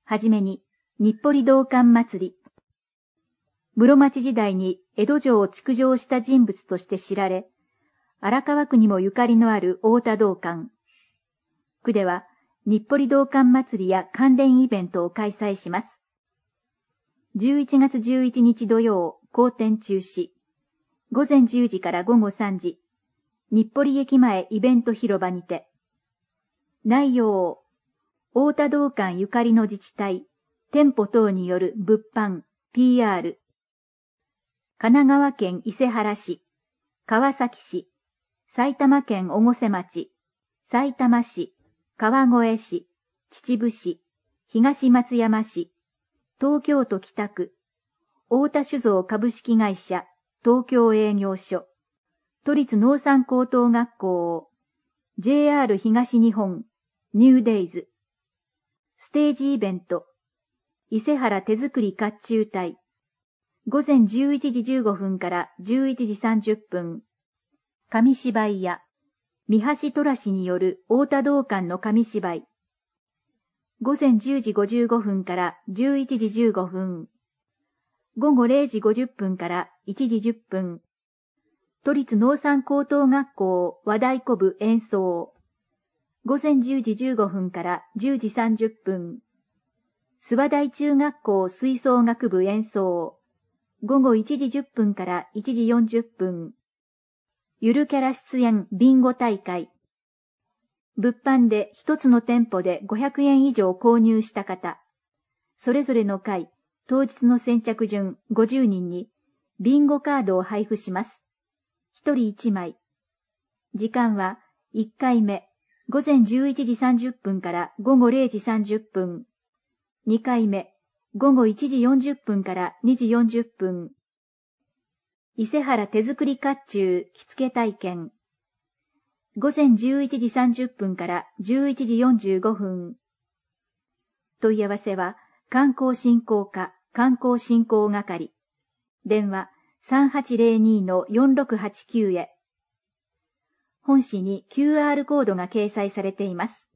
はじめに、日暮里道館祭り。室町時代に江戸城を築城した人物として知られ、荒川区にもゆかりのある太田道館。区では、日暮里道館祭りや関連イベントを開催します。11月11日土曜、公展中止。午前10時から午後3時。日暮里駅前イベント広場にて。内容、太田道館ゆかりの自治体、店舗等による物販、PR。神奈川県伊勢原市、川崎市、埼玉県越生町、さいたま市、川越市、秩父市、東松山市、東京都北区、太田酒造株式会社、東京営業所、都立農産高等学校、JR 東日本、ニューデイズ。ステージイベント、伊勢原手作り甲冑隊。午前11時15分から11時30分。紙芝居や、三橋虎氏による太田道館の紙芝居。午前10時55分から11時15分。午後0時50分から1時10分。都立農産高等学校和太鼓部演奏。午前10時15分から10時30分。諏訪大中学校吹奏楽部演奏。午後1時10分から1時40分。ゆるキャラ出演ビンゴ大会。物販で一つの店舗で500円以上購入した方。それぞれの回、当日の先着順50人にビンゴカードを配布します。1人1枚。時間は1回目、午前11時30分から午後0時30分。2回目、午後1時40分から2時40分。伊勢原手作り甲冑着付け体験。午前11時30分から11時45分。問い合わせは、観光振興課観光振興係。電話 3802-4689 へ。本誌に QR コードが掲載されています。